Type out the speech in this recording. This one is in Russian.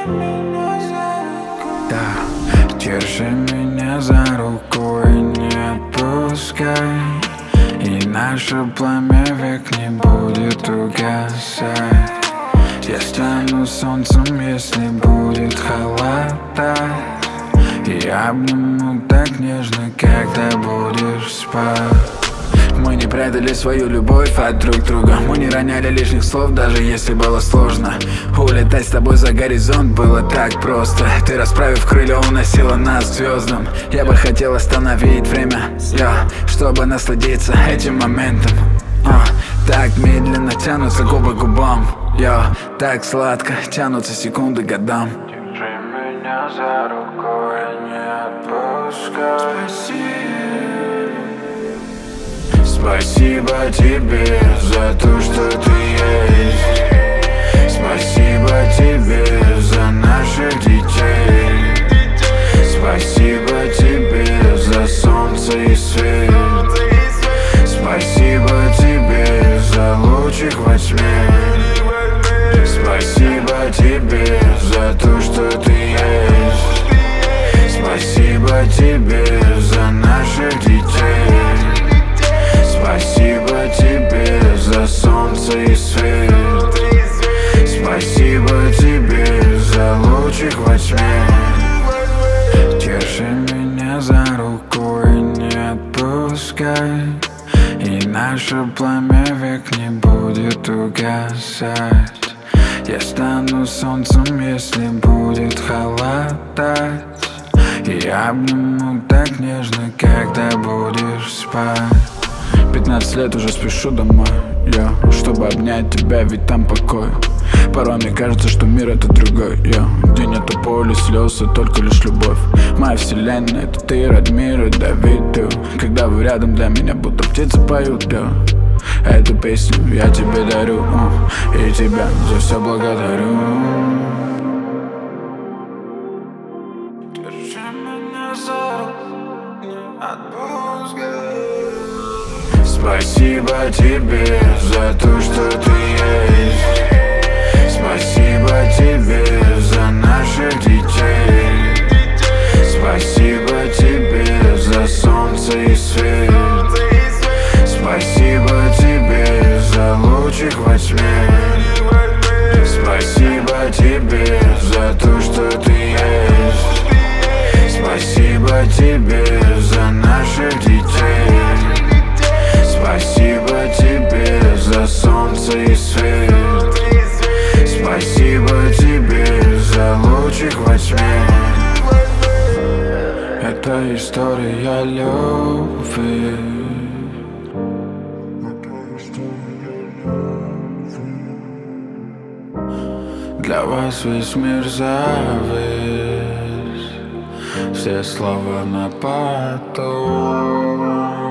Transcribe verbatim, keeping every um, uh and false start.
Да, держи меня за руку и не отпускай, и наше пламя век не будет угасать. Я стану солнцем, если будет холодать, и обниму так нежно, когда будешь спать. Мы не прятали свою любовь от друг друга, мы не роняли лишних слов, даже если было сложно. Улетать с тобой за горизонт было так просто. Ты, расправив крылья, уносила нас к звездам. Я бы хотел остановить время, я, чтобы насладиться этим моментом. а, Так медленно тянутся губы к губам, я, так сладко тянутся секунды к годам. Держи меня за руку и не отпускай. Спасибо тебе за то, что ты есть. Спасибо тебе за наших детей. Спасибо тебе за солнце и свет. Спасибо тебе за лучик во тьме. Спасибо тебе за то, что ты есть. Спасибо тебе за наших детей. Спасибо тебе за солнце и свет. Спасибо тебе за лучик во тьме. Держи меня за руку и не отпускай, и наше пламя век не будет угасать. Я стану солнцем, если будет холодать, и обниму так нежно, когда будешь спать. Пятнадцать лет уже спешу домой, я, чтобы обнять тебя, ведь там покой. Порой мне кажется, что мир это другой, я. Где нету боли, слез, и только лишь любовь. Моя вселенная, это ты, Радмир и Давид, ты. Когда вы рядом, для меня будто птицы поют, я. Эту песню я тебе дарю, и тебя за все благодарю. Держи меня за руку, не отпускай. Спасибо тебе за то, что ты есть. Спасибо тебе за наших детей. Спасибо тебе за солнце и свет. Спасибо тебе за лучик во тьме. Спасибо тебе за то, что ты есть. Спасибо тебе за наших детей. Спасибо тебе за солнце и свет. Спасибо тебе за лучик во тьме. Это история любви. Для вас весь мир завис, все слова на потом.